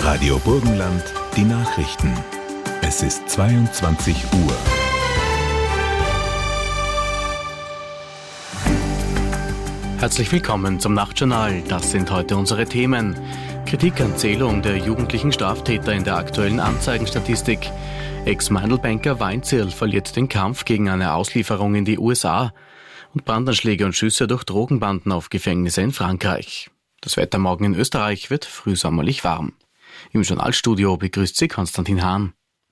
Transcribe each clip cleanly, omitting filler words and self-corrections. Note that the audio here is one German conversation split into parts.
Radio Burgenland, die Nachrichten. Es ist 22 Uhr. Herzlich willkommen zum Nachtjournal. Das sind heute unsere Themen. Kritik an Zählung der jugendlichen Straftäter in der aktuellen Anzeigenstatistik. Ex-Meinl-Banker Weinzierl verliert den Kampf gegen eine Auslieferung in die USA. Und Brandanschläge und Schüsse durch Drogenbanden auf Gefängnisse in Frankreich. Das Wetter morgen in Österreich wird frühsommerlich warm. Im Journalstudio begrüßt Sie Konstantin Hahn.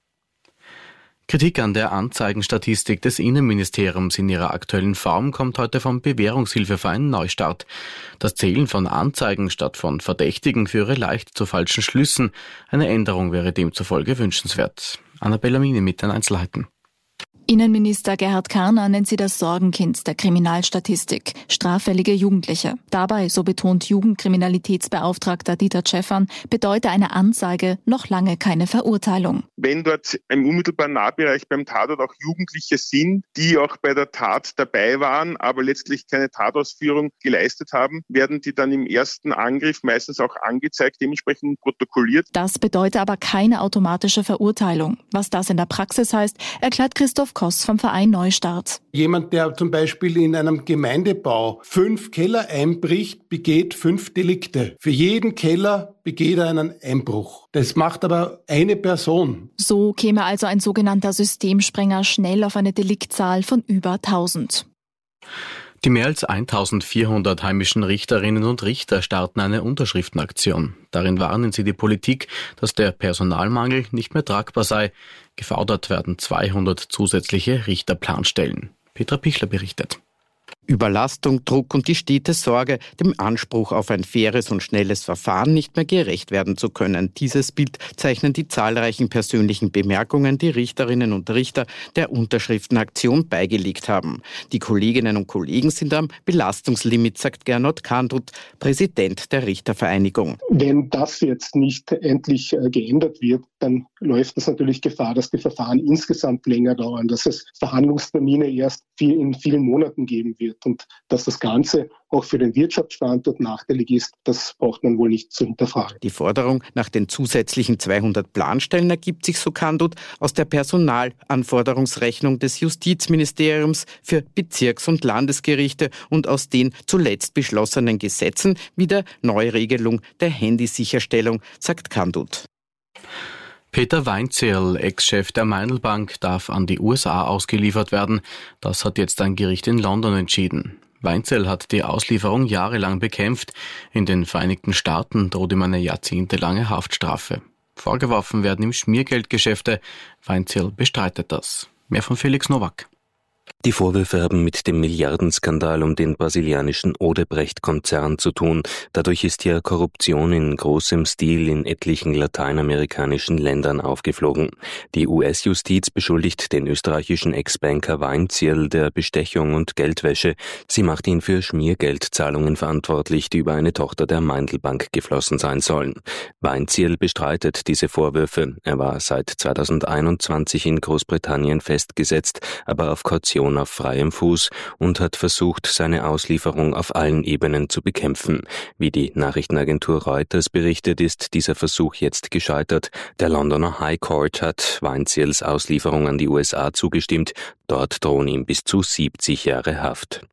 Kritik an der Anzeigenstatistik des Innenministeriums in ihrer aktuellen Form kommt heute vom Bewährungshilfeverein Neustart. Das Zählen von Anzeigen statt von Verdächtigen führe leicht zu falschen Schlüssen. Eine Änderung wäre demzufolge wünschenswert. Anna Bellamini mit den Einzelheiten. Innenminister Gerhard Karner nennt sie das Sorgenkind der Kriminalstatistik, straffällige Jugendliche. Dabei, so betont Jugendkriminalitätsbeauftragter Dieter Tschäffern, bedeute eine Anzeige noch lange keine Verurteilung. Wenn dort im unmittelbaren Nahbereich beim Tatort auch Jugendliche sind, die auch bei der Tat dabei waren, aber letztlich keine Tatausführung geleistet haben, werden die dann im ersten Angriff meistens auch angezeigt, dementsprechend protokolliert. Das bedeutet aber keine automatische Verurteilung. Was das in der Praxis heißt, erklärt Christoph Koss vom Verein Neustart. Jemand, der zum Beispiel in einem Gemeindebau 5 Keller einbricht, begeht 5 Delikte. Für jeden Keller begeht er einen Einbruch. Das macht aber eine Person. So käme also ein sogenannter Systemsprenger schnell auf eine Deliktzahl von über 1000. Die mehr als 1400 heimischen Richterinnen und Richter starten eine Unterschriftenaktion. Darin warnen sie die Politik, dass der Personalmangel nicht mehr tragbar sei. Gefordert werden 200 zusätzliche Richterplanstellen. Petra Pichler berichtet. Überlastung, Druck und die stete Sorge, dem Anspruch auf ein faires und schnelles Verfahren nicht mehr gerecht werden zu können. Dieses Bild zeichnen die zahlreichen persönlichen Bemerkungen, die Richterinnen und Richter der Unterschriftenaktion beigelegt haben. Die Kolleginnen und Kollegen sind am Belastungslimit, sagt Gernot Kandut, Präsident der Richtervereinigung. Wenn das jetzt nicht endlich geändert wird, dann läuft es natürlich Gefahr, dass die Verfahren insgesamt länger dauern, dass es Verhandlungstermine erst in vielen Monaten geben wird. Und dass das Ganze auch für den Wirtschaftsstandort nachteilig ist, das braucht man wohl nicht zu hinterfragen. Die Forderung nach den zusätzlichen 200 Planstellen ergibt sich, so Kandut, aus der Personalanforderungsrechnung des Justizministeriums für Bezirks- und Landesgerichte und aus den zuletzt beschlossenen Gesetzen wie der Neuregelung der Handysicherstellung, sagt Kandut. Peter Weinzierl, Ex-Chef der Meinl Bank, darf an die USA ausgeliefert werden. Das hat jetzt ein Gericht in London entschieden. Weinzierl hat die Auslieferung jahrelang bekämpft. In den Vereinigten Staaten droht ihm eine jahrzehntelange Haftstrafe. Vorgeworfen werden ihm Schmiergeldgeschäfte. Weinzierl bestreitet das. Mehr von Felix Nowak. Die Vorwürfe haben mit dem Milliardenskandal um den brasilianischen Odebrecht-Konzern zu tun. Dadurch ist ja Korruption in großem Stil in etlichen lateinamerikanischen Ländern aufgeflogen. Die US-Justiz beschuldigt den österreichischen Ex-Banker Weinzierl der Bestechung und Geldwäsche. Sie macht ihn für Schmiergeldzahlungen verantwortlich, die über eine Tochter der Meinl Bank geflossen sein sollen. Weinzierl bestreitet diese Vorwürfe. Er war seit 2021 in Großbritannien festgesetzt, aber auf Kaution auf freiem Fuß und hat versucht, seine Auslieferung auf allen Ebenen zu bekämpfen. Wie die Nachrichtenagentur Reuters berichtet, ist dieser Versuch jetzt gescheitert. Der Londoner High Court hat Weinzierls Auslieferung an die USA zugestimmt. Dort drohen ihm bis zu 70 Jahre Haft.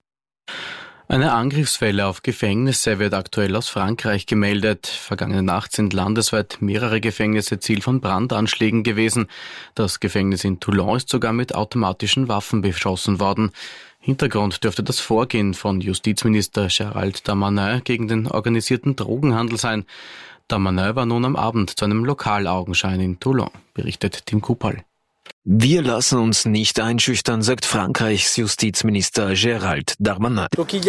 Eine Angriffswelle auf Gefängnisse wird aktuell aus Frankreich gemeldet. Vergangene Nacht sind landesweit mehrere Gefängnisse Ziel von Brandanschlägen gewesen. Das Gefängnis in Toulon ist sogar mit automatischen Waffen beschossen worden. Hintergrund dürfte das Vorgehen von Justizminister Gérald Darmanin gegen den organisierten Drogenhandel sein. Darmanin war nun am Abend zu einem Lokalaugenschein in Toulon, berichtet Tim Kupal. Wir lassen uns nicht einschüchtern, sagt Frankreichs Justizminister Gérald Darmanin.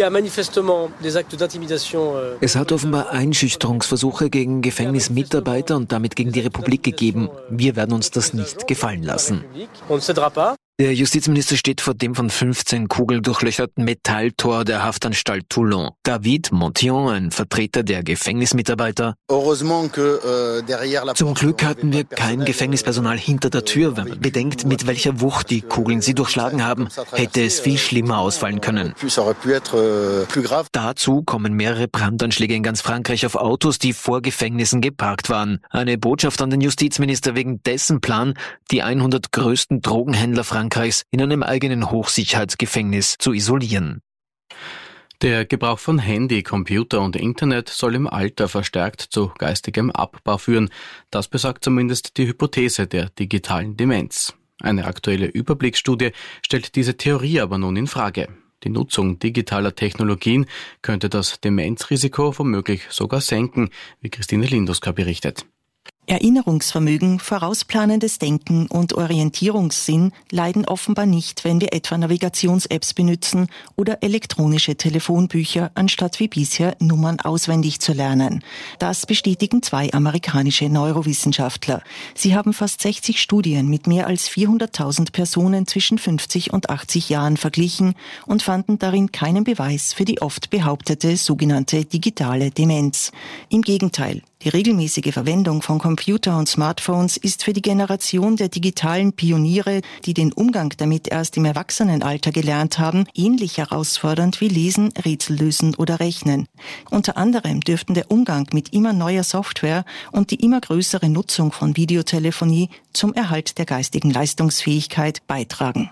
Es hat offenbar Einschüchterungsversuche gegen Gefängnismitarbeiter und damit gegen die Republik gegeben. Wir werden uns das nicht gefallen lassen. Der Justizminister steht vor dem von 15 Kugeln durchlöcherten Metalltor der Haftanstalt Toulon. David Montillon, ein Vertreter der Gefängnismitarbeiter. Zum Glück hatten wir kein Gefängnispersonal hinter der Tür. Wenn man bedenkt, mit welcher Wucht die Kugeln sie durchschlagen haben, hätte es viel schlimmer ausfallen können. Dazu kommen mehrere Brandanschläge in ganz Frankreich auf Autos, die vor Gefängnissen geparkt waren. Eine Botschaft an den Justizminister wegen dessen Plan, die 100 größten Drogenhändler Frankreichs in einem eigenen Hochsicherheitsgefängnis zu isolieren. Der Gebrauch von Handy, Computer und Internet soll im Alter verstärkt zu geistigem Abbau führen. Das besagt zumindest die Hypothese der digitalen Demenz. Eine aktuelle Überblicksstudie stellt diese Theorie aber nun in Frage. Die Nutzung digitaler Technologien könnte das Demenzrisiko womöglich sogar senken, wie Christine Linduska berichtet. Erinnerungsvermögen, vorausplanendes Denken und Orientierungssinn leiden offenbar nicht, wenn wir etwa Navigations-Apps benutzen oder elektronische Telefonbücher, anstatt wie bisher Nummern auswendig zu lernen. Das bestätigen 2 amerikanische Neurowissenschaftler. Sie haben fast 60 Studien mit mehr als 400.000 Personen zwischen 50 und 80 Jahren verglichen und fanden darin keinen Beweis für die oft behauptete sogenannte digitale Demenz. Im Gegenteil. Die regelmäßige Verwendung von Computer und Smartphones ist für die Generation der digitalen Pioniere, die den Umgang damit erst im Erwachsenenalter gelernt haben, ähnlich herausfordernd wie Lesen, Rätsel lösen oder Rechnen. Unter anderem dürften der Umgang mit immer neuer Software und die immer größere Nutzung von Videotelefonie zum Erhalt der geistigen Leistungsfähigkeit beitragen.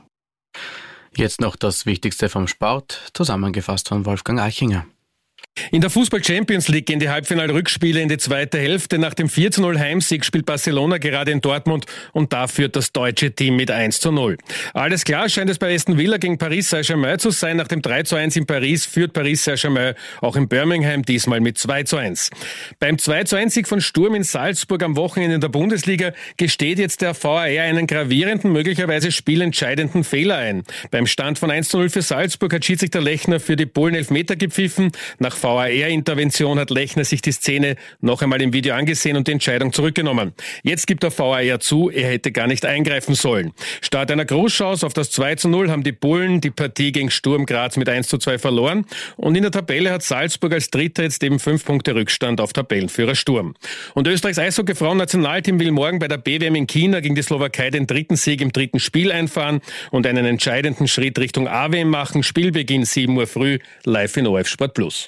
Jetzt noch das Wichtigste vom Sport, zusammengefasst von Wolfgang Eichinger. In der Fußball-Champions League gehen die Halbfinal-Rückspiele in die zweite Hälfte. Nach dem 4:0 Heimsieg spielt Barcelona gerade in Dortmund und da führt das deutsche Team mit 1:0. Alles klar scheint es bei Aston Villa gegen Paris Saint-Germain zu sein. Nach dem 3:1 in Paris führt Paris Saint-Germain auch in Birmingham, diesmal mit 2:1. Beim 2:1-Sieg von Sturm in Salzburg am Wochenende in der Bundesliga gesteht jetzt der VAR einen gravierenden, möglicherweise spielentscheidenden Fehler ein. Beim Stand von 1:0 für Salzburg hat Schiedsrichter Lechner für die Polen Elfmeter gepfiffen. Nach VAR-Intervention hat Lechner sich die Szene noch einmal im Video angesehen und die Entscheidung zurückgenommen. Jetzt gibt der VAR zu, er hätte gar nicht eingreifen sollen. Statt einer Großchance auf das 2:0 haben die Polen die Partie gegen Sturm Graz mit 1:2 verloren und in der Tabelle hat Salzburg als Dritter jetzt eben 5 Punkte Rückstand auf Tabellenführer Sturm. Und Österreichs Eishockey-Frauen-Nationalteam will morgen bei der BWM in China gegen die Slowakei den 3. Sieg im 3. Spiel einfahren und einen entscheidenden Schritt Richtung AWM machen. Spielbeginn 7 Uhr früh, live in ORF Sport Plus.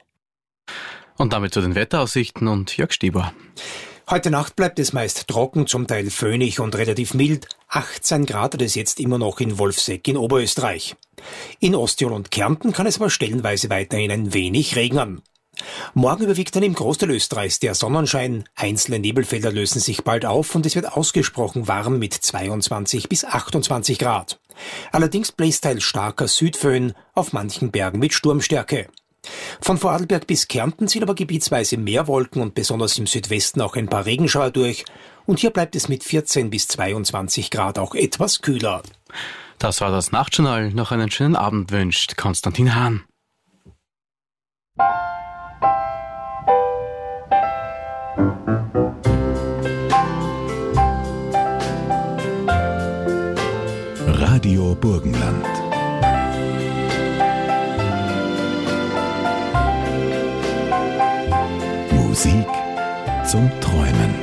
Und damit zu den Wetteraussichten und Jörg Stieber. Heute Nacht bleibt es meist trocken, zum Teil föhnig und relativ mild. 18 Grad hat es jetzt immer noch in Wolfsegg in Oberösterreich. In Osttirol und Kärnten kann es aber stellenweise weiterhin ein wenig regnen. Morgen überwiegt dann im Großteil Österreichs der Sonnenschein. Einzelne Nebelfelder lösen sich bald auf und es wird ausgesprochen warm mit 22 bis 28 Grad. Allerdings bläst teils starker Südföhn, auf manchen Bergen mit Sturmstärke. Von Vorarlberg bis Kärnten ziehen aber gebietsweise mehr Wolken und besonders im Südwesten auch ein paar Regenschauer durch. Und hier bleibt es mit 14 bis 22 Grad auch etwas kühler. Das war das Nachtjournal. Noch einen schönen Abend wünscht Konstantin Hahn. Radio Burgenland. Musik zum Träumen.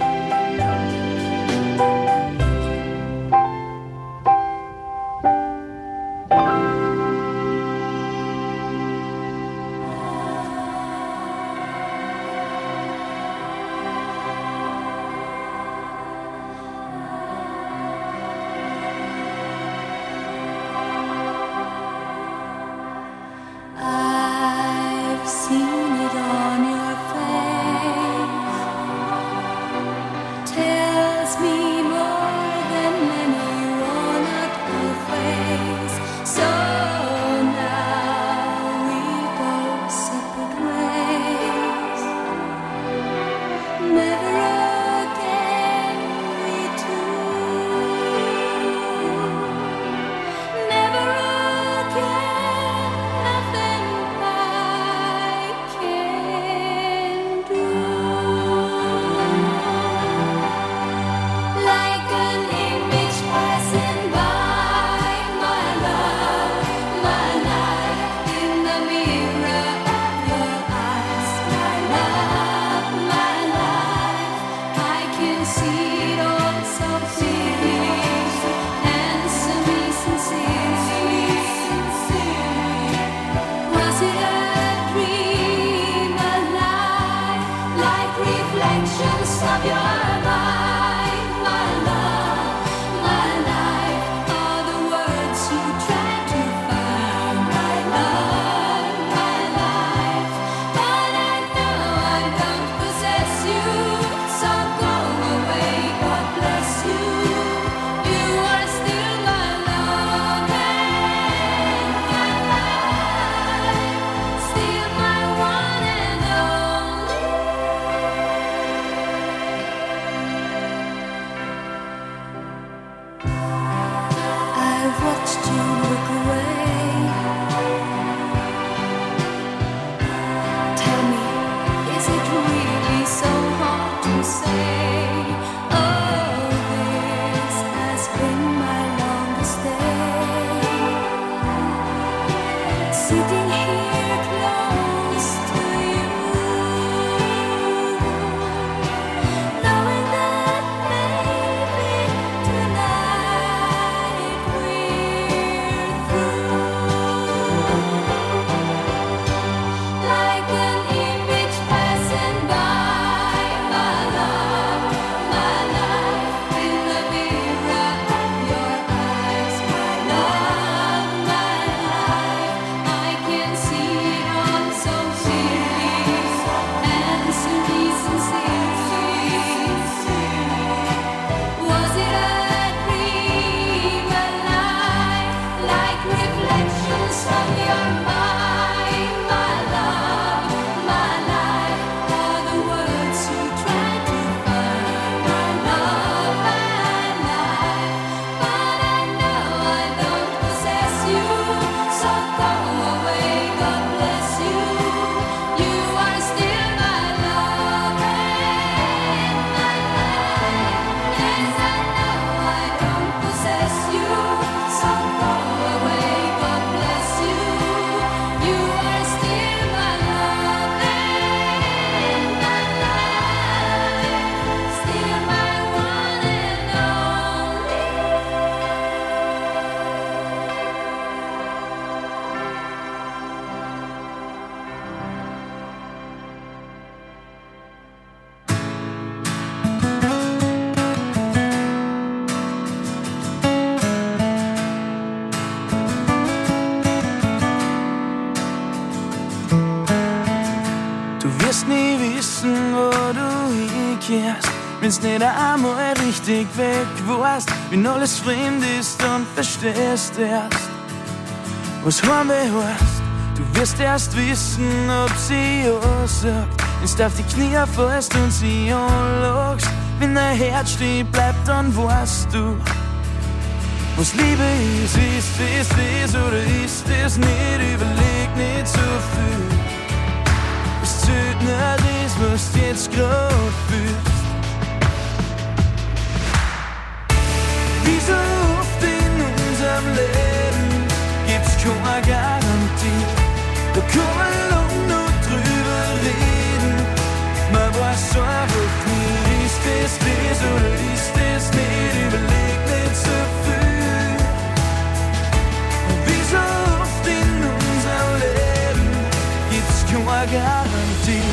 wirst nie wissen, wo du hinkehrst, wenn's nicht einmal richtig weg warst, wenn alles fremd ist und verstehst erst, was Heimweh heißt. Du wirst erst wissen, ob sie ja sagt, wenn's du auf die Knie fällst und sie anlachst. Wenn dein Herz stehen bleibt, dann weißt du, was Liebe ist. Ist es oder ist es nicht? Überleg nicht so viel. Es zählt nur das, was du jetzt grad fühlst. Wie so oft in unserem Leben gibt's keine Garantie. Da kann man lang noch drüber reden. Man weiß einfach nie, ist es das oder ist es nicht? Überleg nicht so viel. Wie so oft in unserem Leben gibt's keine Garantie.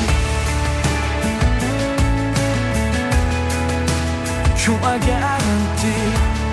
Keine Garantie.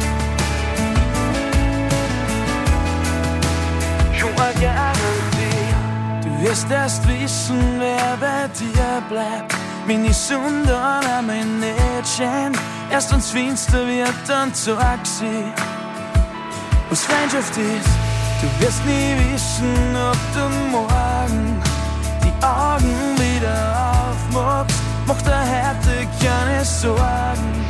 Keine Garantie. Du wirst erst wissen, wer bei dir bleibt, wenn die Sonne dann einmal nicht scheint. Erst wenn's finster wird, dann zeig sie, was Freundschaft ist. Du wirst nie wissen, ob du morgen die Augen wieder aufmachst. Mach dir heute keine Sorgen.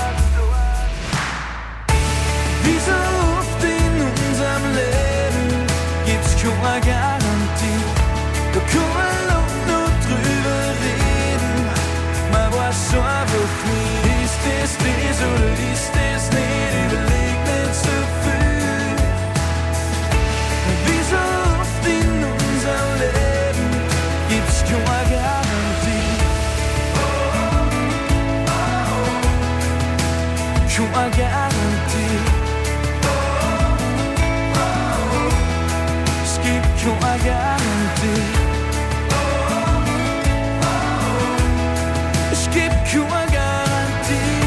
Wie so oft in unserem Leben gibt's keine Garantie. Da kann man lang noch drüber reden. Man weiß einfach nie, ist es das oder ist es nicht? Überleg nicht so viel. Wie so oft in unserem Leben gibt's keine Garantie. keine Garantie. Es gibt keine Garantie. Es gibt keine Garantie.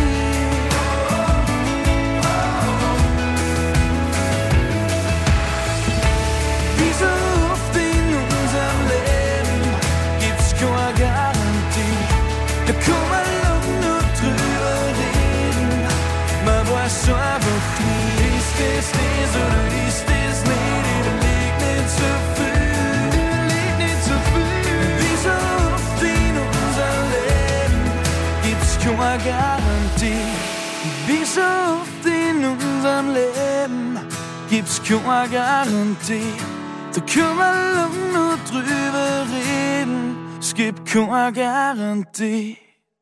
Wie so oft in unserem Leben gibt's keine Garantie. Da kann man lang nur drüber reden. Man weiß einfach nie, ist das oder ist das nicht. Da liegt nicht so viel, liegt nicht so viel. Wie so oft in unserem Leben gibt's keine Garantie. Wie so oft in unserem Leben gibt's keine Garantie. Da können wir lang nur drüber reden. Es gibt keine Garantie.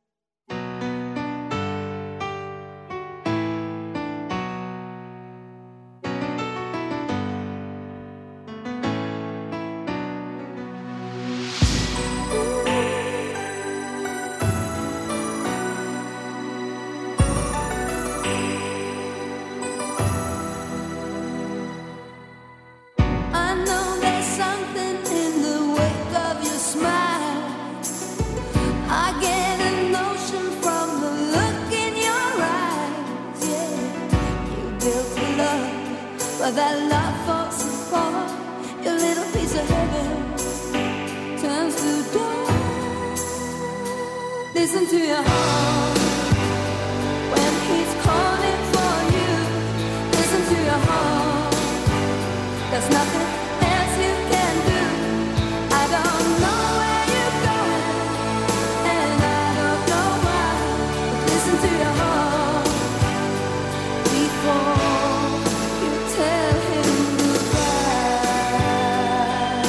But that love falls apart. Your little piece of heaven turns to dust. Listen to your heart when he's calling for you. Listen to your heart. There's nothing else you can do. I don't know where you're going, and I don't know why. But listen to your heart before tell him goodbye.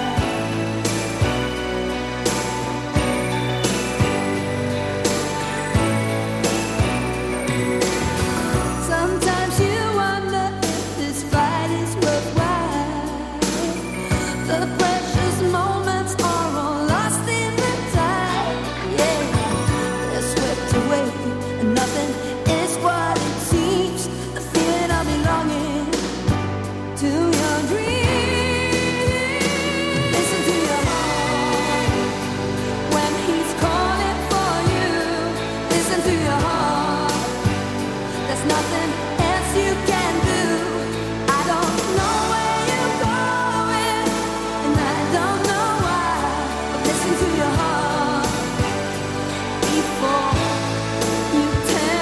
Sometimes you wonder if this fight is worthwhile. The precious moments are all lost in the tide. Yeah, they're swept away and nothing is what it seems. The feeling of belonging to your dreams. Listen to your heart when he's calling for you. Listen to your heart. There's nothing else you can do. I don't know where you're going, and I don't know why. But listen to your heart before you tell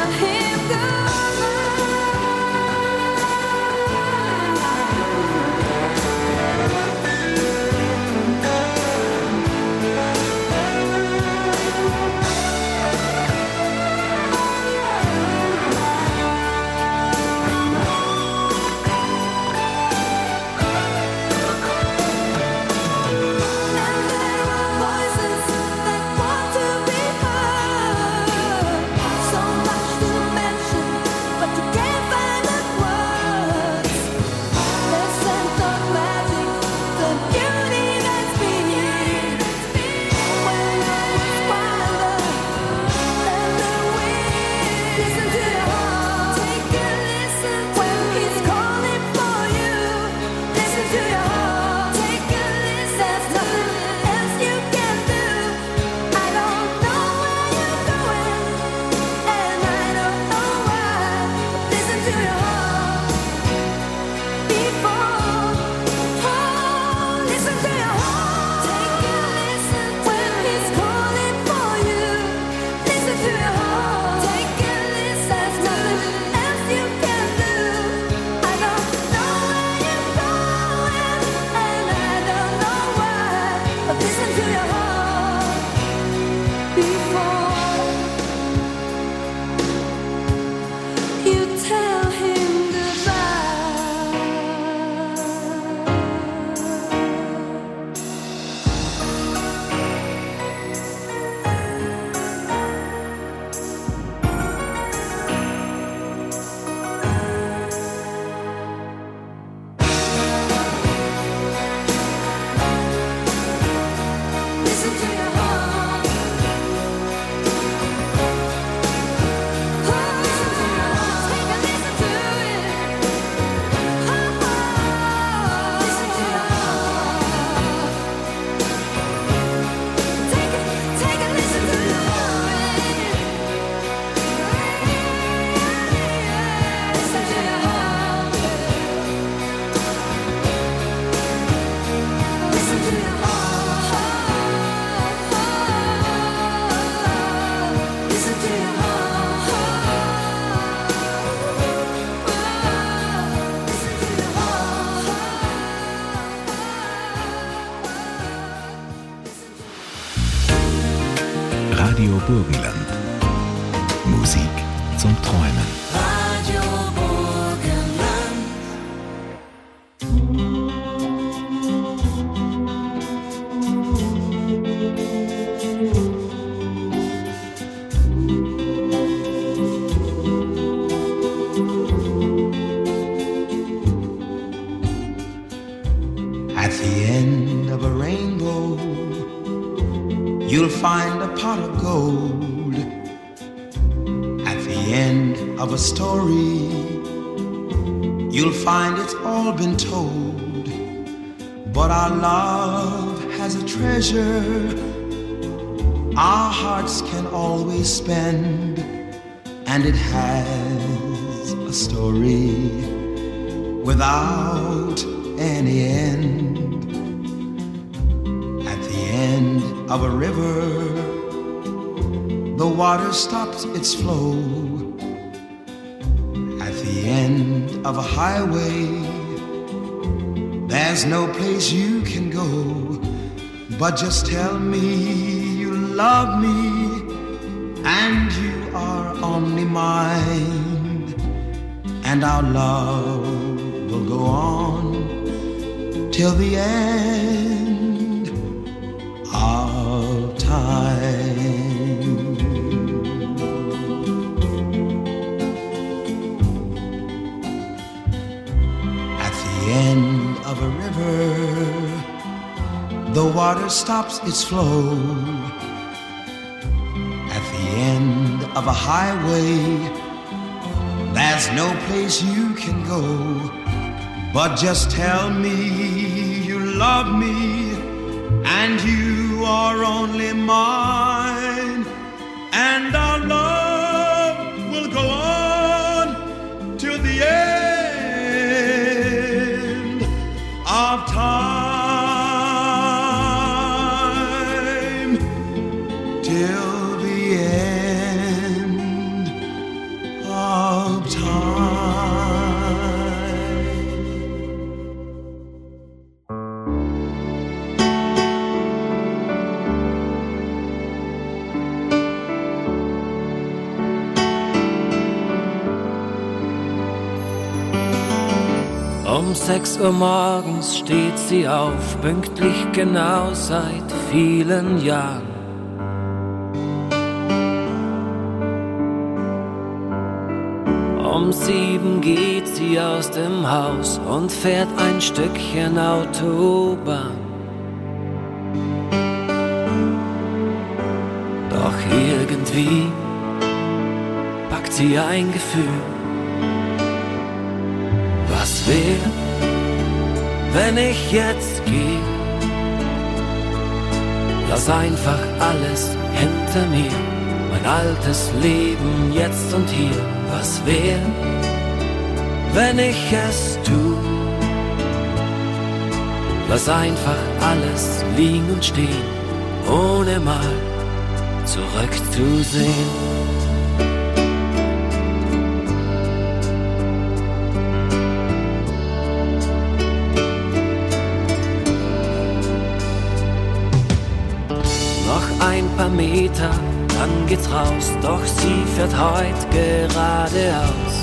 zum Träumen. Radio At the end of a rainbow, you'll find a pot of gold. At the end of a story, you'll find it's all been told. But our love has a treasure our hearts can always spend, and it has a story without any end. At the end of a river, the water stops its flow. At the end of a highway, there's no place you can go. But just tell me you love me, and you are only mine, and our love will go on till the end of time. At the end of a river, the water stops its flow. At the end of a highway, there's no place you can go. But just tell me you love me, and you are only mine, and our love will go on till the end of time, till the end of time. Um 6 Uhr morgens steht sie auf, pünktlich genau seit vielen Jahren. Um 7 geht sie aus dem Haus und fährt ein Stückchen Autobahn. Doch irgendwie packt sie ein Gefühl. Was wäre, wenn ich jetzt gehe? Lass einfach alles hinter mir, mein altes Leben jetzt und hier. Was wäre, wenn ich es tu? Lass einfach alles liegen und stehen, ohne mal zurückzusehen. Ein paar Meter, dann geht's raus, doch sie fährt heut geradeaus.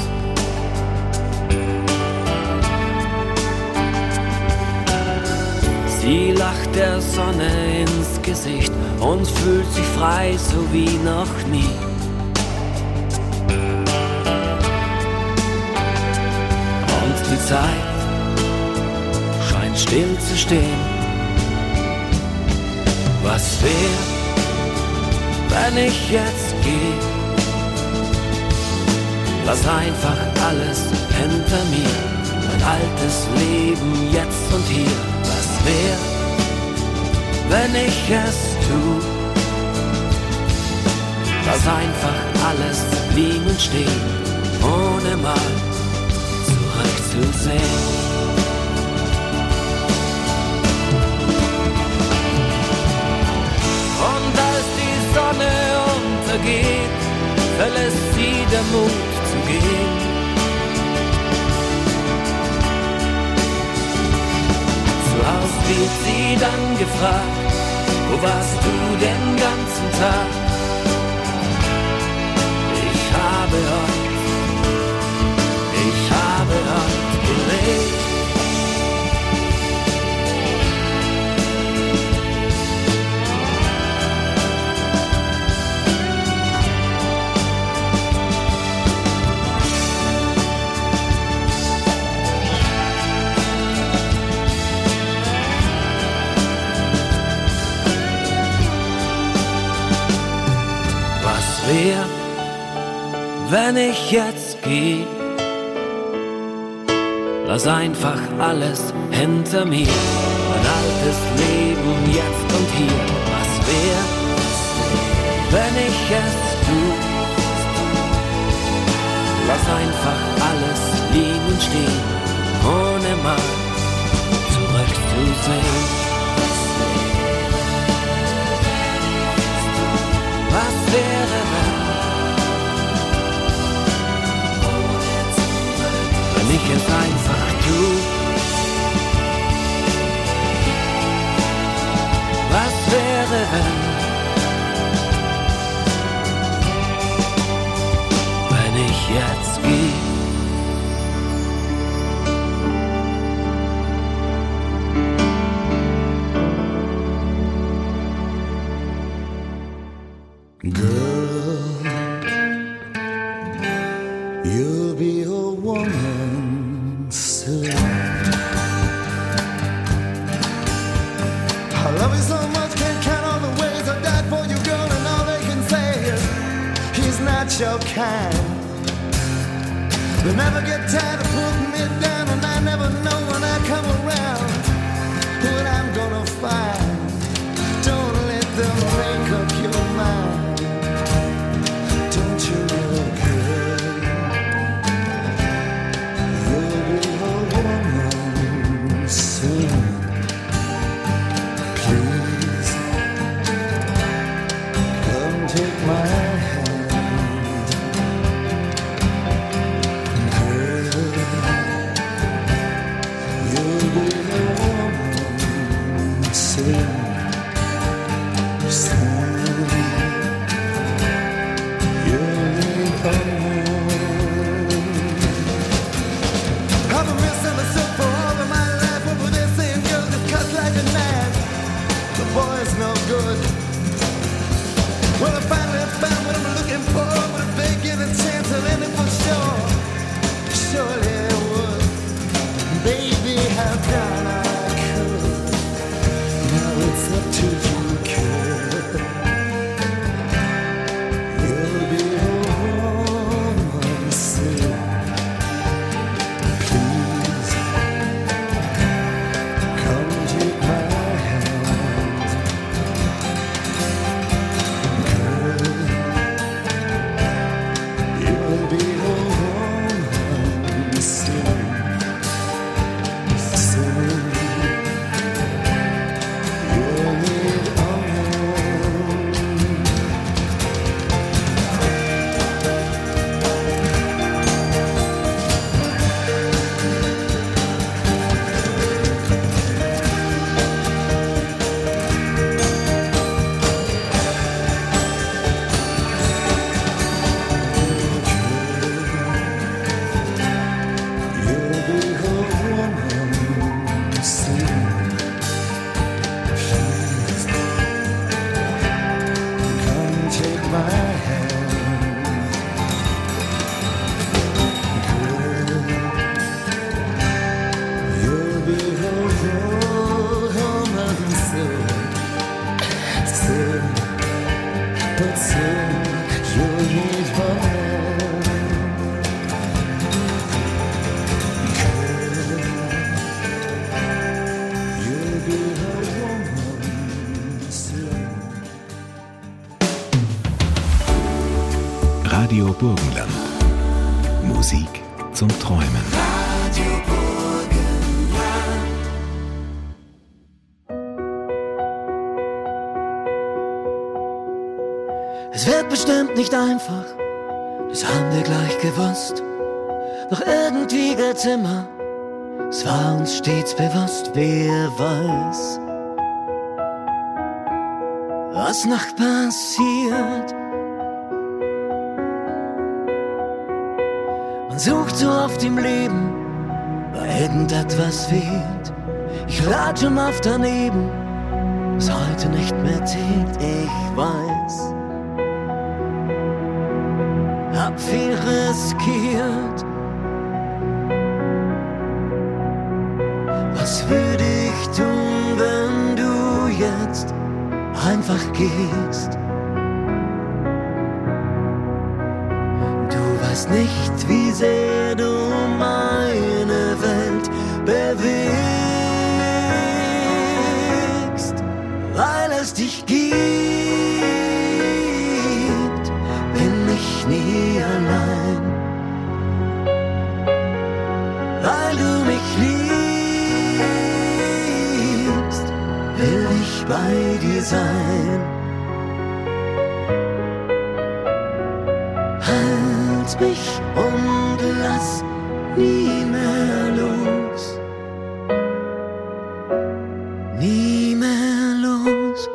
Sie lacht der Sonne ins Gesicht und fühlt sich frei, so wie noch nie. Und die Zeit scheint still zu stehen. Was wäre, wenn ich jetzt geh? Lass einfach alles hinter mir, mein altes Leben jetzt und hier. Was wär, wenn ich es tu? Lass einfach alles liegen und stehen, ohne mal zurückzusehen. Sonne untergeht, verlässt sie der Mut zu gehen. Zu Haus wird sie dann gefragt, wo warst du den ganzen Tag? Ich habe heute wenn ich jetzt geh. Lass einfach alles hinter mir, mein altes Leben jetzt und hier. Was wär, wenn ich es tu? Lass einfach alles liegen und stehen, ohne mal zurückzusehen. Was wäre, wenn ich es einfach tu? Was wäre, wenn ich jetzt geh? You'll be a woman soon. I love you so much, can't count all the ways I died for you, girl, and all they can say is he's not your kind. They never get tired of putting me down, and I never know when I come around what I'm gonna find. Don't let them make up your mind. Don't you know, girl, you'll be a woman soon. Please, come take my hand. Girl, you'll be a woman soon. Well, I finally found what I'm looking for. Would if they give a chance of any for sure? Surely I would. Baby, how down I could. Now it's up to you, kid. You'll be a woman soon. Please, come take my hand. Radio Burgenland. Musik zum Träumen. Radio Burgenland. Es wird bestimmt nicht einfach, das haben wir gleich gewusst. Doch irgendwie geht's immer, es war uns stets bewusst. Wer weiß, was noch passiert. Man sucht so oft im Leben, weil irgendetwas fehlt. Ich lag schon oft daneben, was heute nicht mehr zählt. Ich weiß, hab viel riskiert. Was würde ich tun, wenn du jetzt einfach gehst? Du weißt nicht, wie sehr du meine Welt bewegst. Weil es dich gibt, bin ich nie allein. Weil du mich liebst, will ich bei dir sein. Halt mich und lass nie mehr los. Nie mehr los.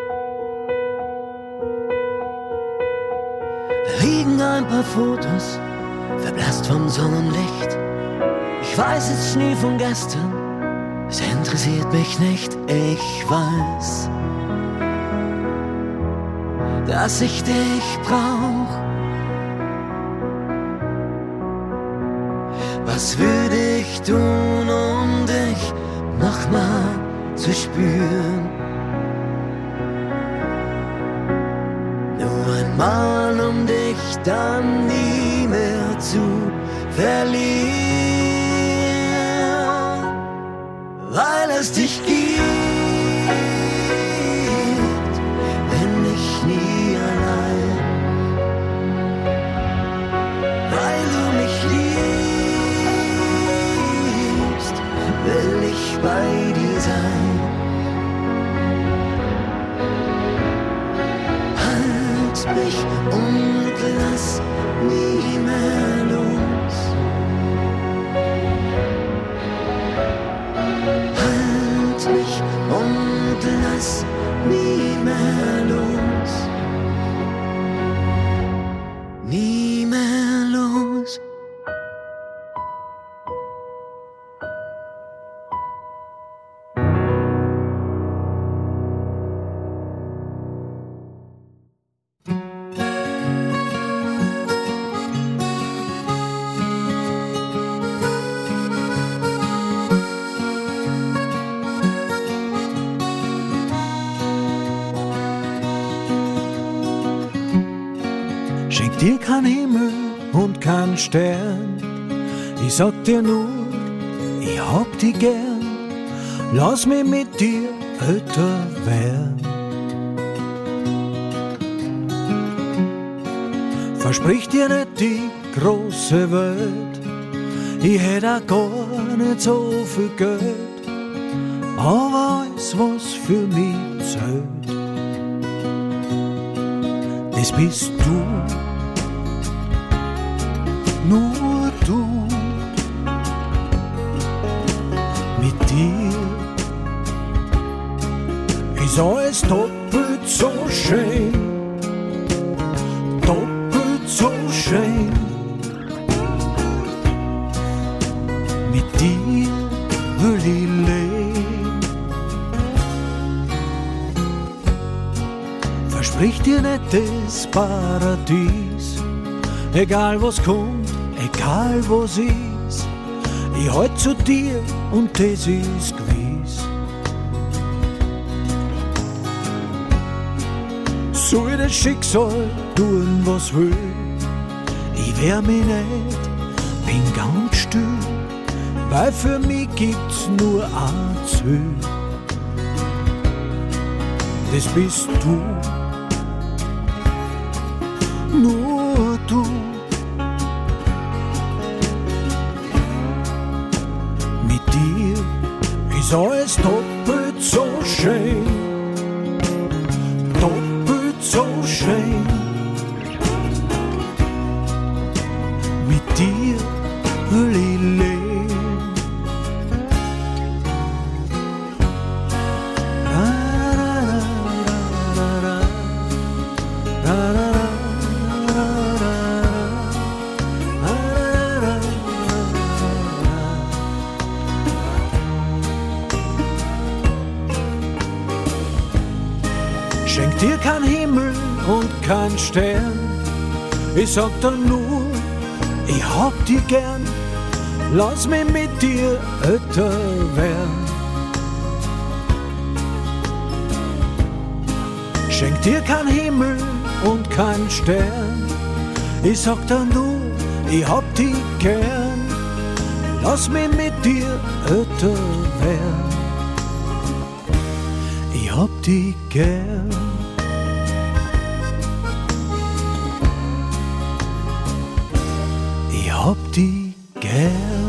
Da liegen ein paar Fotos, verblasst vom Sonnenlicht. Ich weiß, es ist Schnee von gestern, es interessiert mich nicht. Ich weiß, dass ich dich brauch. Was würde ich tun, um dich nochmal zu spüren? Nur einmal, um dich dann nie mehr zu verlieren. Weil es dich gibt, bin ich nie allein. Weil du mich liebst, will ich bei dir sein. Halt mich und lass nie mehr los. Halt mich und lass nie mehr los. Nie mehr los. Schenk dir kein Himmel und kein Stern. Ich sag dir nur, ich hab dich gern. Lass mich mit dir älter werden. Versprich dir nicht die große Welt. Ich hätt auch gar nicht so viel Geld, aber alles, was für mich zählt, das bist du. Nur du, mit dir ist alles doppelt so schön, doppelt so schön. Mit dir will ich leben. Versprich dir nicht das Paradies, egal was kommt, egal was ist, ich halt zu dir und das ist gewiss. Soll das Schicksal tun, was will, ich wehr mich nicht, bin ganz still, weil für mich gibt's nur ein Ziel. Das bist du, nur du. Ist alles doppelt so schön, doppelt so schön. Mit dir will ich leben. Schenk dir kein Himmel und kein Stern. Ich sag dann nur, ich hab dich gern. Lass mich mit dir älter werden. Schenk dir kein Himmel und kein Stern. Ich sag dann nur, Ich hab dich gern, lass mich mit dir älter werden. Ich hab dich gern. Ich hab dich gern.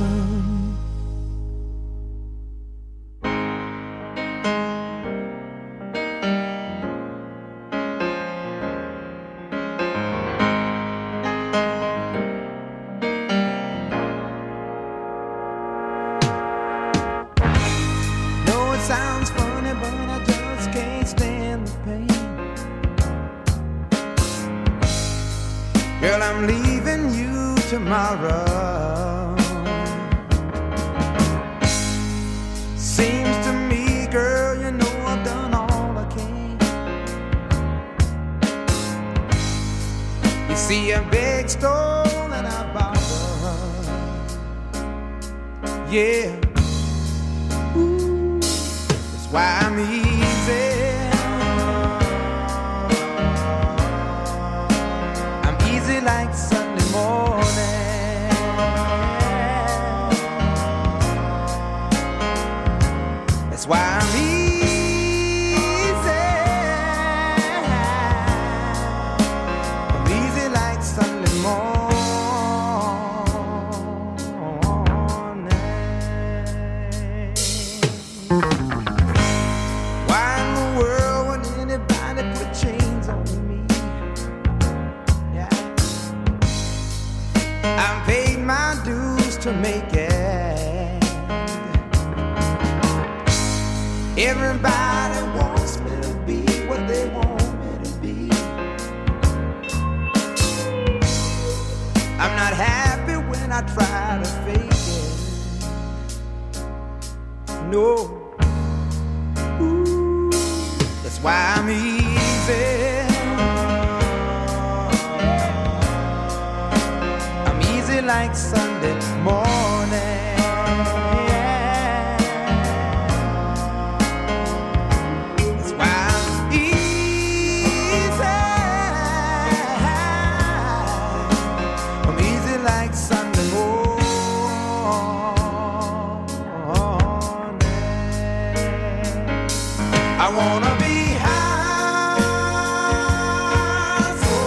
Girl, I'm leaving you tomorrow. Seems to me, girl, you know I've done all I can. You see a big stone and I borrow. Yeah. Ooh, that's why I'm easy. Like Sunday morning. That's why I'm easy. I'm easy like Sunday morning. Why in the world would anybody put chains on me? I paid my dues to make it. Everybody wants me to be what they want me to be. I'm not happy when I try to fake it. No. Ooh, that's why I'm easy. Like Sunday morning. That's why I'm easy. I'm easy like Sunday morning. I wanna be high, so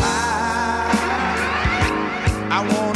high. I wanna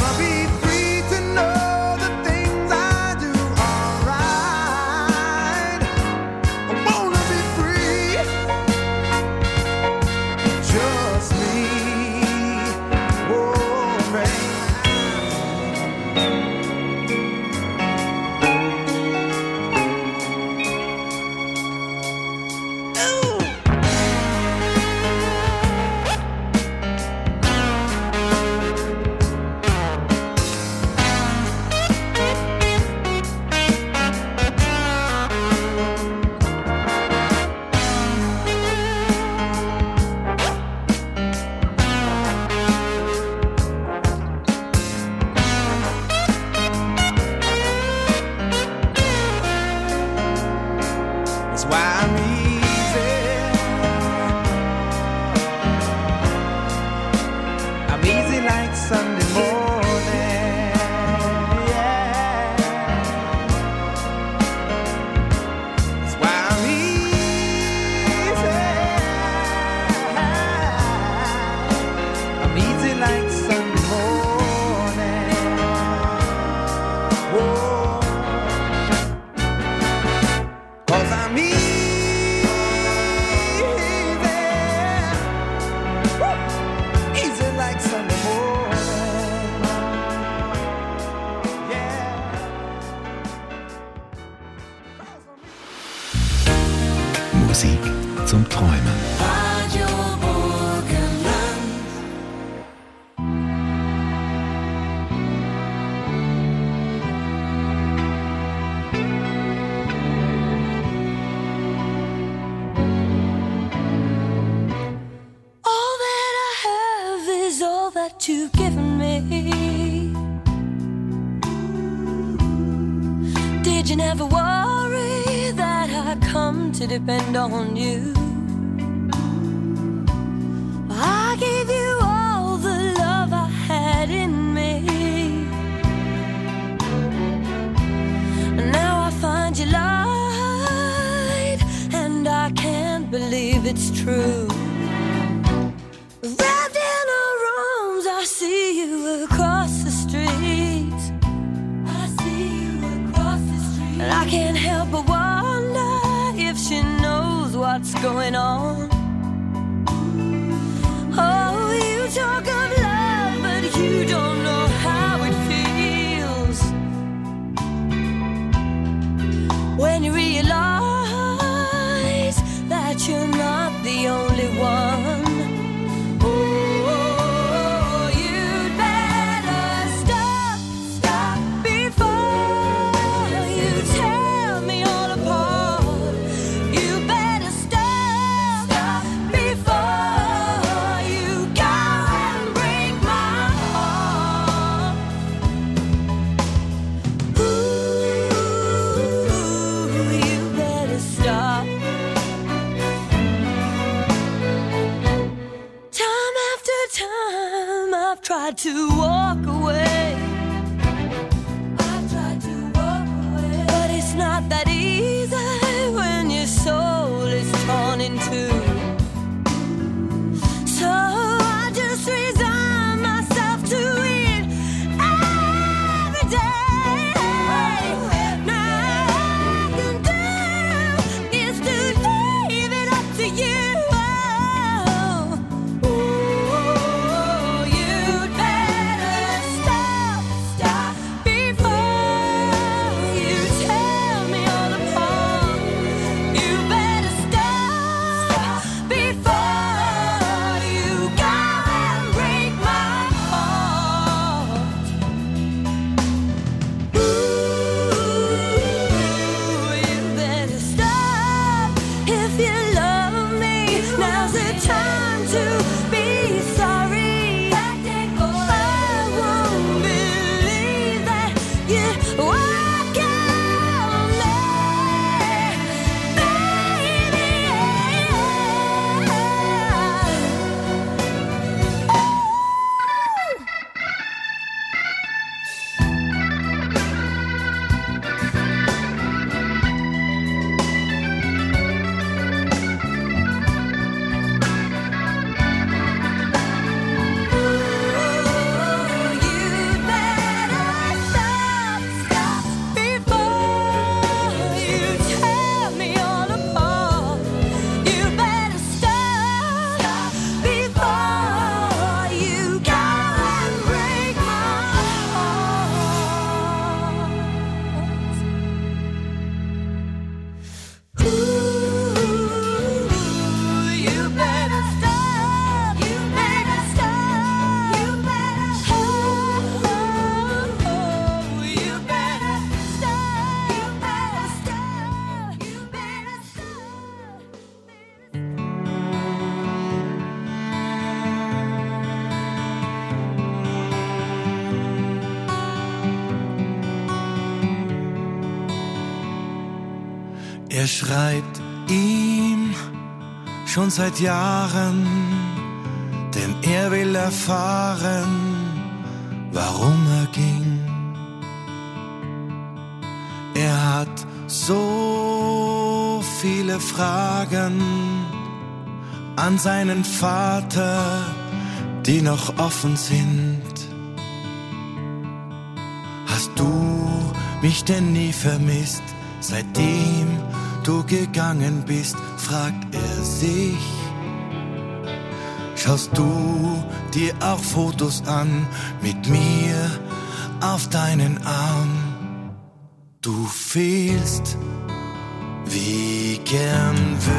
Musik zum Träumen. Radio Burgenland. All that I have is all that you've given me. Did you never worry that I'd come to depend on you? I gave you all the love I had in me. it's true. Wrapped in our arms, I see you across the street. I see you across the street. And I can't help but wonder if she knows what's going on. Oh, you talk of love, but you don't know how it feels when you realize that you're not the only one. Oh, you'd better stop before you tear me all apart. You better stop before you go and break my heart. Ooh, you better stop. Time after time I've tried to walk away. I've tried to walk away. But it's not that easy when your soul is torn in two. So I just resign myself to it every day. Now all I can do is to leave it up to you. Oh, you'd better stop before you tear me all apart. You better stop before you go and break my heart. Ooh, you better stop if you love me. Now's the time to be sorry. I won't believe that you walk on me, before you tear me all apart. You better stop before you go and break my heart. Ooh, you better stop. You better stop. You better stop. You better stop. You better stop. You better Er schreibt ihm schon seit Jahren, denn er will erfahren, warum er ging. Er hat so viele Fragen an seinen Vater, die noch offen sind. Hast du mich denn nie vermisst, seitdem du gegangen bist, fragt er sich. Schaust du dir auch Fotos an mit mir auf deinen Arm? Du fehlst, wie gern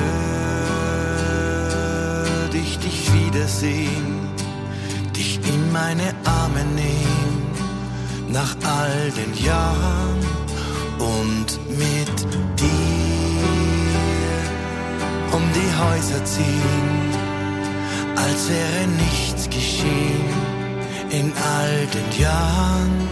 würd ich dich wiedersehen, dich in meine Arme nehmen, nach all den Jahren und mit dir um die Häuser ziehen, als wäre nichts geschehen in all den Jahren.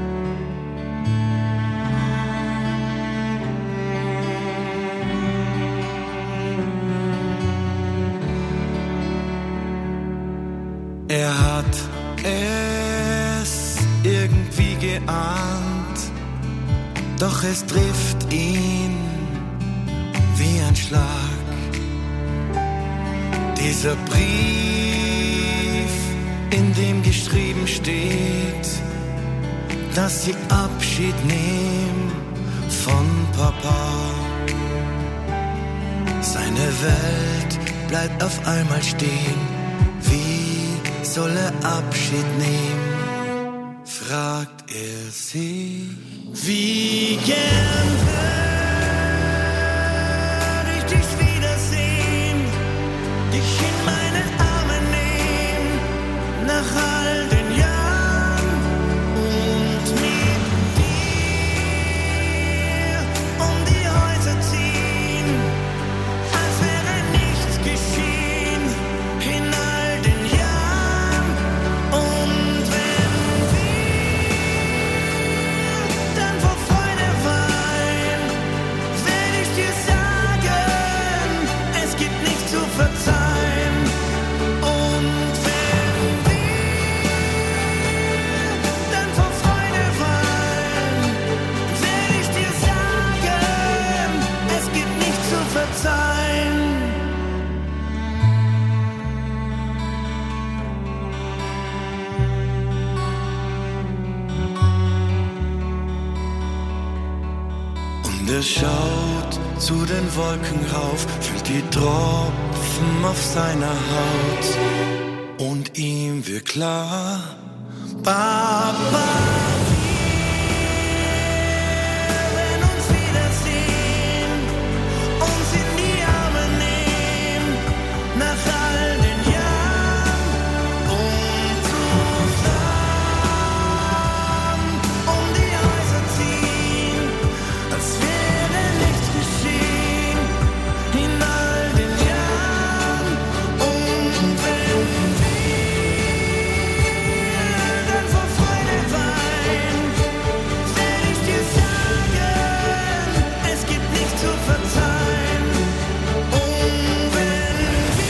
Er hat es irgendwie geahnt, doch es trifft ihn wie ein Schlag. Dieser Brief, in dem geschrieben steht, dass sie Abschied nehmen von Papa. Seine Welt bleibt auf einmal stehen. Wie soll er Abschied nehmen? Fragt er sich. Wie gern würde ich dich wiedersehen, dich in meine Arme nehmen, nach all den Jahren und mit dir um die Häuser ziehen, als wäre nichts geschehen in all den Jahren. Und wenn wir dann vor Freude weinen, werde ich dir sagen, es gibt nichts zu verzeihen. Und wenn wir dann vor Freude weinen, werde ich dir sagen, es gibt nichts zu verzeihen. Und er schaut zu den Wolken rauf, fühlt die Tropfen auf seiner Haut. Und ihm wird klar, Papa, wir werden uns wiedersehen, uns in die Arme nehmen, nach all den Jahren und zusammen um die Häuser ziehen, als wäre nichts geschehen in all den Jahren. Und wenn wir dann vor Freude weinen, werde ich dir sagen, es gibt nichts zu verzeihen. Und wenn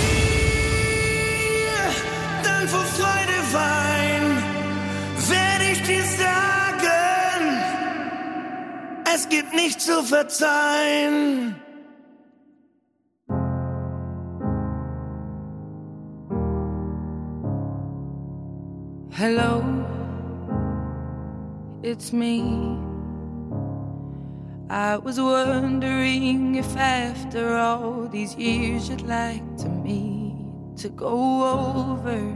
wir dann vor Freude weinen, werde ich dir sagen, es gibt nichts zu verzeihen. Hello, it's me. I was wondering if after all these years you'd like to meet, to go over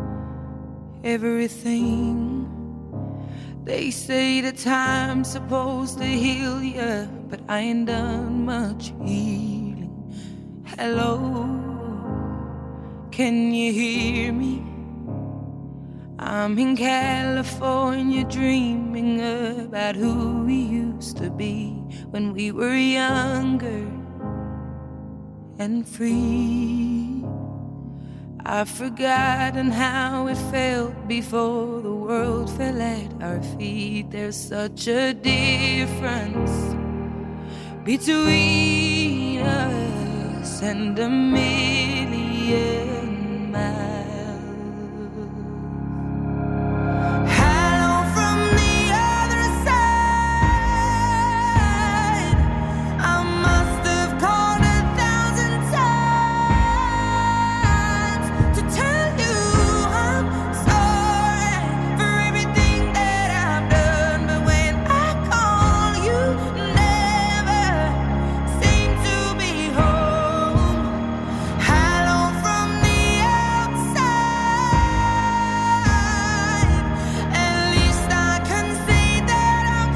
everything. They say the time's supposed to heal ya, but I ain't done much healing. Hello, can you hear me? I'm in California dreaming about who we used to be when we were younger and free. I've forgotten how it felt before the world fell at our feet. There's such a difference between us and a million miles. Hello from the other side. I must have called 1,000 times to tell you I'm sorry for everything that I've done. But when I call, you never seem to be home. Hello from the outside. At least I can say that I've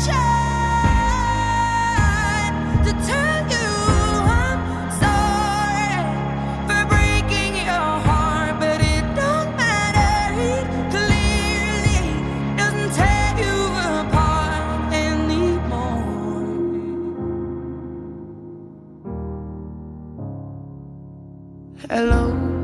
tried to tell you I'm sorry for breaking your heart, but it don't matter. It clearly doesn't tear you apart anymore. Hello,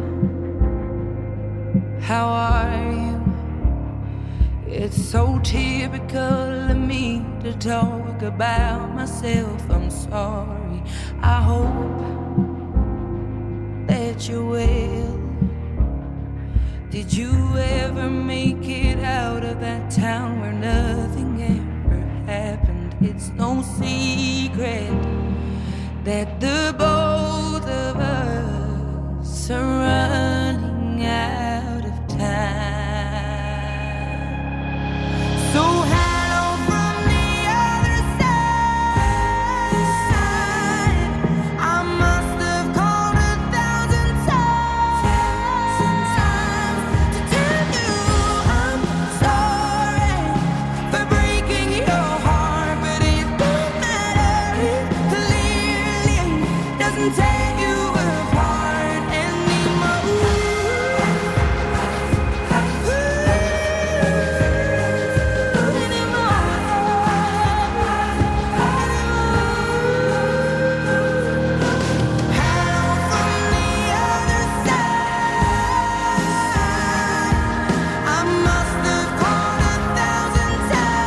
how are you? It's so typical of me to talk about myself. I'm sorry. I hope that you're well. Did you ever make it out of that town where nothing ever happened? It's no secret that the both of us minutes are running out of time. So hello from the other side. I must have called 1,000 times to tell you I'm sorry for breaking your heart, but it don't matter. It clearly doesn't take you apart anymore. I must have called 1,000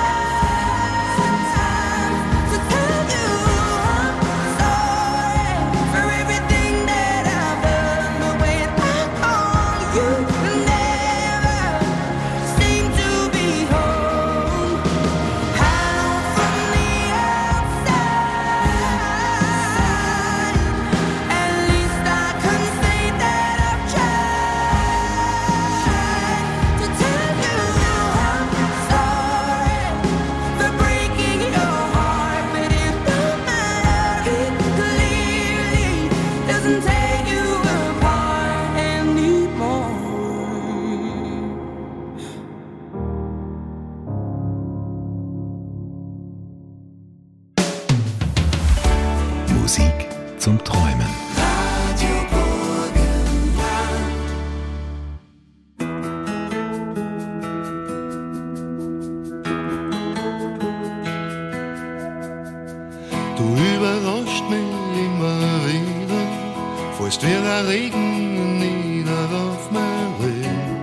times to tell you I'm sorry for everything that I've done. But when I call, you never seem to be home. Hello from the outside. At least I can say that I've tried to tell you I'm sorry for breaking your heart, but it don't matter. It clearly doesn't take you apart anymore. Musik zum Träumen. Du überrascht mich immer wieder, fällst wie ein Regen nieder auf mein Leben.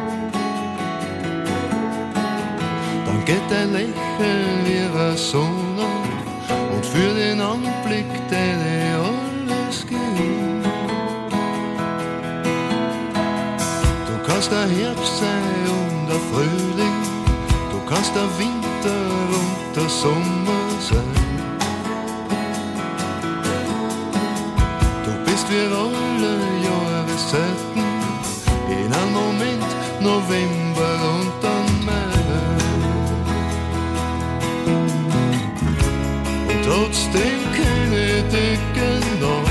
Dann geht dein Lächeln wie eine Sonne und für den Anblick deine alles geben. Du kannst der Herbst sein und der Frühling, du kannst der Winter und der Sommer sein. Du bist wie alle Jahreszeiten, in einem Moment November und dann Mai. Und trotzdem kenne ich dich genau.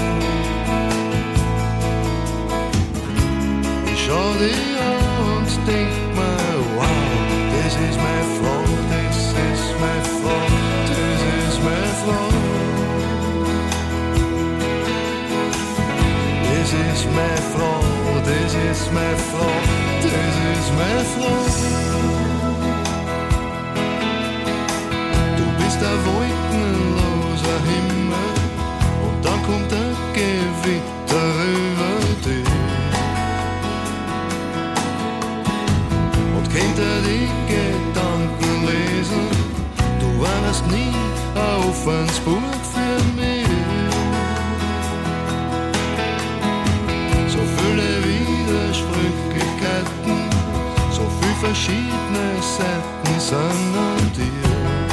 Ich schau dich an und denk mir, wow, das ist meine Frau, das ist meine Frau, das ist meine Frau. Das ist meine Frau, das ist meine Frau, das ist meine Frau. Du bist ein wolkenloser Himmel und dann kommt ein Gewitter über dich. Und kennt die Gedanken lesen, du warst nie ein offenes Buch für mich. So viele Widersprüchlichkeiten, so viele verschiedene Seiten sind an dir.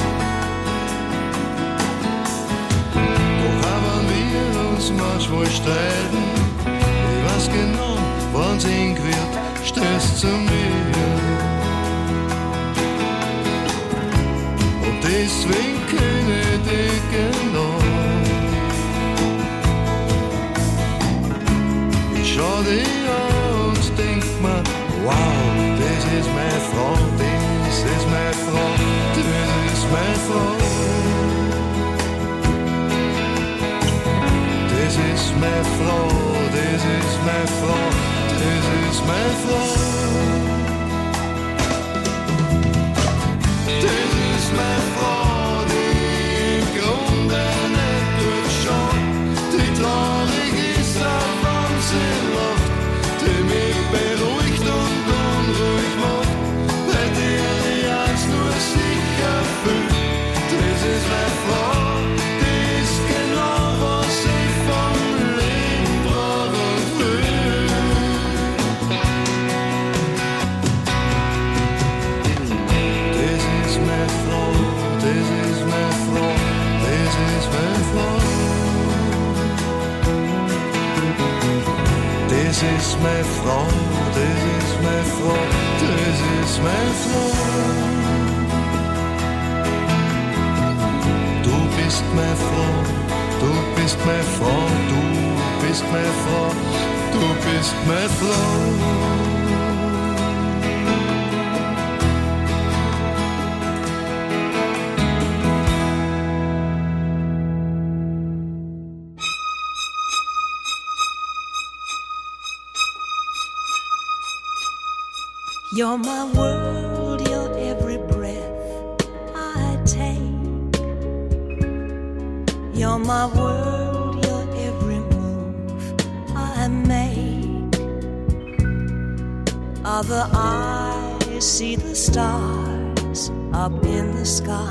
Doch auch wenn wir uns manchmal streiten, ich weiß genau, wann's eng wird, stehst zu mir. Und deswegen kenne ich dich genau. Ich schau dich an und denk mir, wow, das ist meine Frau, das ist meine Frau, das ist meine Frau. Das ist meine Frau, das ist meine Frau, das ist meine Frau. Das ist meine Frau, die im Grunde nicht durchschaut, die traurig ist, auf Wahnsinn lacht, die mich beruhigt und unruhig macht, bei der ich als nur sicher fühl. Das ist meine Frau, die ist genau, was ich vom Leben brauch und will. Das ist meine Frau, das ist meine Frau, das ist meine Frau. Du bist meine Frau, du bist meine Frau, du bist meine Frau, du bist meine Frau. You're my world, you're every breath I take. You're my world, you're every move I make. Other eyes see the stars up in the sky,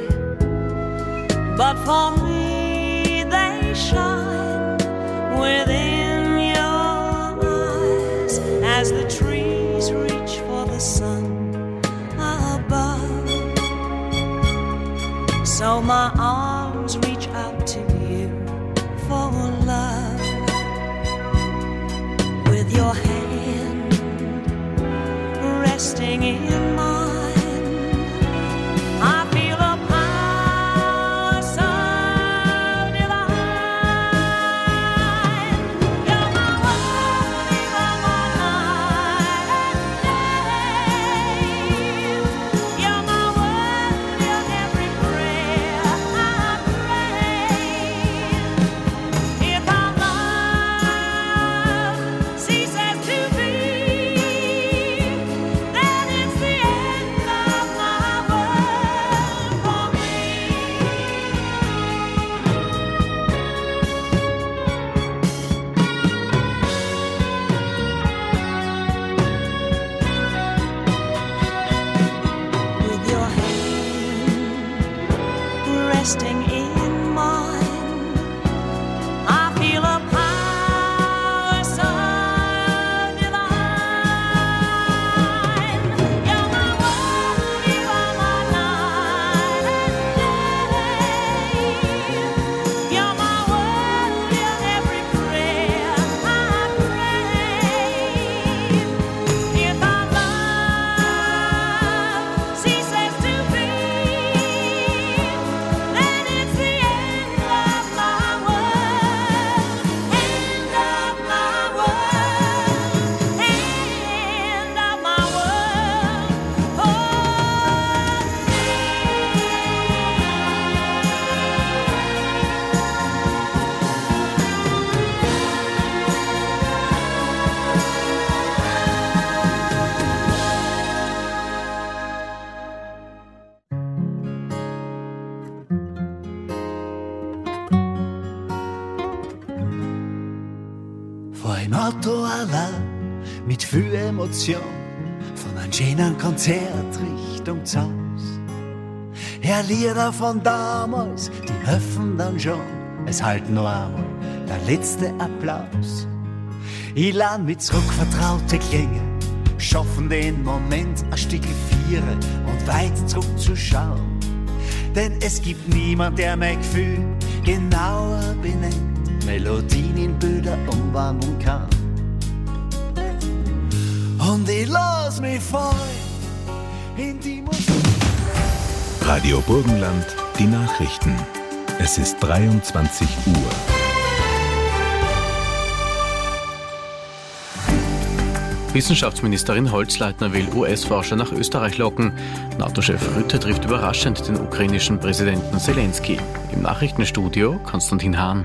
but for me they shine within your eyes as the trees reach for the sun above. So my arms reach out to you for love. With your hand resting in mine, I feel a power so divine. You're my world, you're my night and day. You're my world, you're every prayer I pray. If our love ceases to be, then it's the end of my world for me. With your hand resting in mine, I feel a power so divine. You're my world, you are my night and day. You're my world, you're every prayer I pray. If our love ceases to be, then it's the end of my world, end of my world, end of my world. Vor im Auto allein, mit viel Emotion, von einem schönen Konzert Richtung Haus. Hör Lieder von damals, die helfen dann schon, es halt noch einmal der letzte Applaus. Ich lerne mit zurück vertraute Klänge, schaffen den Moment ein Stück viere und weit zurückzuschauen. Denn es gibt niemand, der mein Gefühl genauer benennt, Melodien in Bilder umwandeln kann. Und ich lass mich fallen in die Musik. Radio Burgenland, die Nachrichten. Es ist 23 Uhr. Wissenschaftsministerin Holzleitner will US-Forscher nach Österreich locken. NATO-Chef Rutte trifft überraschend den ukrainischen Präsidenten Zelensky. Im Nachrichtenstudio Konstantin Hahn.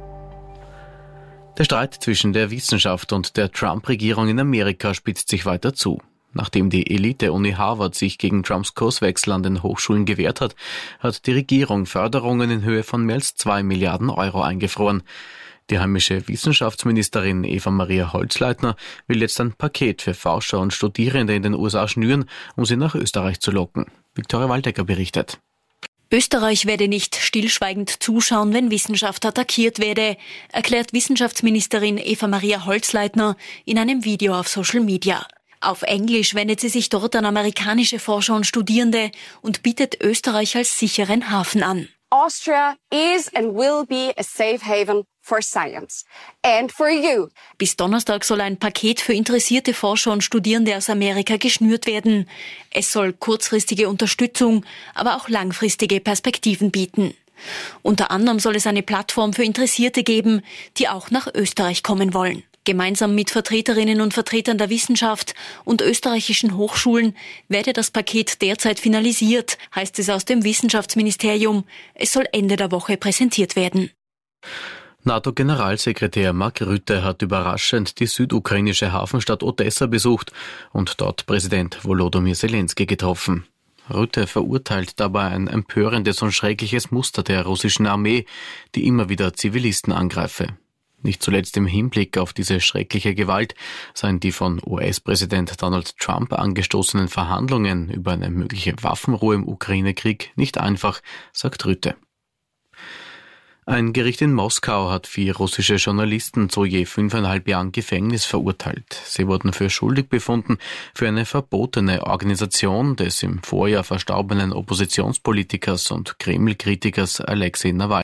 Der Streit zwischen der Wissenschaft und der Trump-Regierung in Amerika spitzt sich weiter zu. Nachdem die Elite-Uni Harvard sich gegen Trumps Kurswechsel an den Hochschulen gewehrt hat, hat die Regierung Förderungen in Höhe von mehr als 2 Milliarden Euro eingefroren. Die heimische Wissenschaftsministerin Eva-Maria Holzleitner will jetzt ein Paket für Forscher und Studierende in den USA schnüren, um sie nach Österreich zu locken. Viktoria Waldecker berichtet. Österreich werde nicht stillschweigend zuschauen, wenn Wissenschaft attackiert werde, erklärt Wissenschaftsministerin Eva-Maria Holzleitner in einem Video auf Social Media. Auf Englisch wendet sie sich dort an amerikanische Forscher und Studierende und bietet Österreich als sicheren Hafen an. Austria is and will be a safe haven for science and for you. Bis Donnerstag soll ein Paket für interessierte Forscher und Studierende aus Amerika geschnürt werden. Es soll kurzfristige Unterstützung, aber auch langfristige Perspektiven bieten. Unter anderem soll es eine Plattform für Interessierte geben, die auch nach Österreich kommen wollen. Gemeinsam mit Vertreterinnen und Vertretern der Wissenschaft und österreichischen Hochschulen werde das Paket derzeit finalisiert, heißt es aus dem Wissenschaftsministerium. Es soll Ende der Woche präsentiert werden. NATO-Generalsekretär Mark Rutte hat überraschend die südukrainische Hafenstadt Odessa besucht und dort Präsident Volodymyr Zelensky getroffen. Rutte verurteilt dabei ein empörendes und schreckliches Muster der russischen Armee, die immer wieder Zivilisten angreife. Nicht zuletzt im Hinblick auf diese schreckliche Gewalt seien die von US-Präsident Donald Trump angestoßenen Verhandlungen über eine mögliche Waffenruhe im Ukraine-Krieg nicht einfach, sagt Rutte. Ein Gericht in Moskau hat 4 russische Journalisten zu je 5,5 Jahren Gefängnis verurteilt. Sie wurden für schuldig befunden, für eine verbotene Organisation des im Vorjahr verstorbenen Oppositionspolitikers und Kreml-Kritikers Alexei Nawalny